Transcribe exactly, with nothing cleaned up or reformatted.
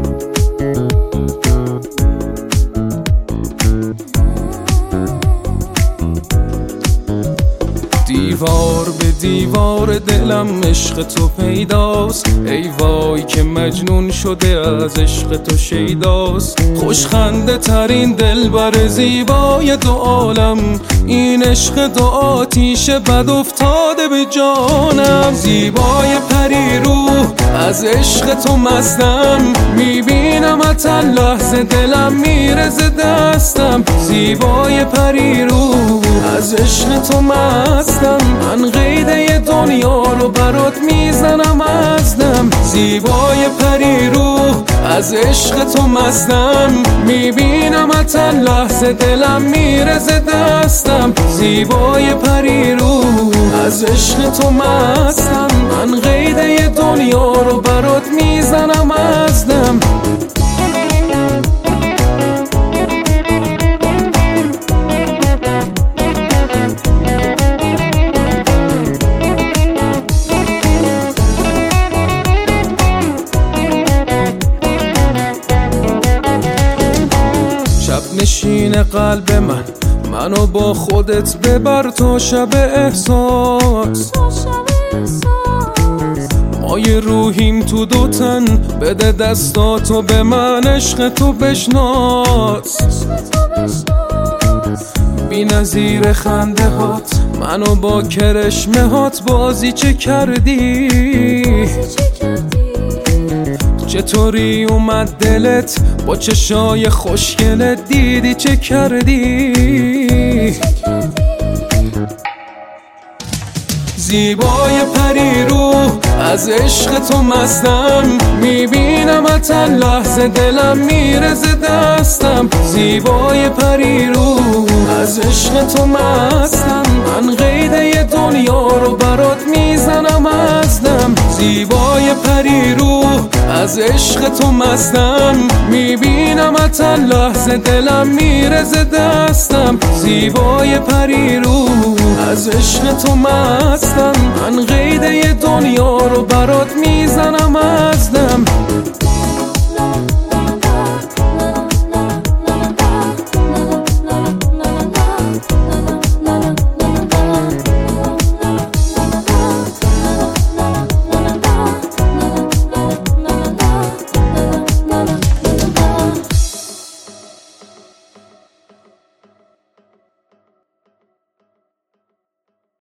دیوار به دیوار دلم عشق تو پیداست، ای وای که مجنون شده از عشق تو شیداست. خوشخنده ترین دلبر زیبای دو عالم، این عشق دو آتیش بد افتاده به جانم. زیبای پری روح از عشق تو مستم، میبینم اتن لحظه دلم میرزه دستم. زیبای پری روح از عشق تو مستم، من قیده دنیا رو برات میزنم از دم. زیبای پری روح از عشق تو مستم، میبینم اتن لحظه دلم میرزه دستم. زیبای پری روح از عشق تو مستم، من قیده دنیا رو برات میزنم از دم. نشین قلب من، منو با خودت ببر تا شب احساس. ما یه روحیم تو دو تن، بده دستاتو به من، عشق تو بشناس. بی نظیر خنده هات، منو با کرشمه هات بازی چه کردی؟ چطوری اومد دلت با چشای خوشگلت، دیدی چه کردی؟ زیبای پری روح از عشق تو مستم، میبینم اتن لحظه دلم میرزه دستم. زیبای پری روح از عشق تو مستم، من قیده دنیا رو برات میزنم از دم. زیبای پری روح از عشق تو مستم، میبینم اتن لحظه دلم میرزه دستم. زیبای پری روح از عشق تو مستم، من قیده دنیا رو برات میزنم از دم.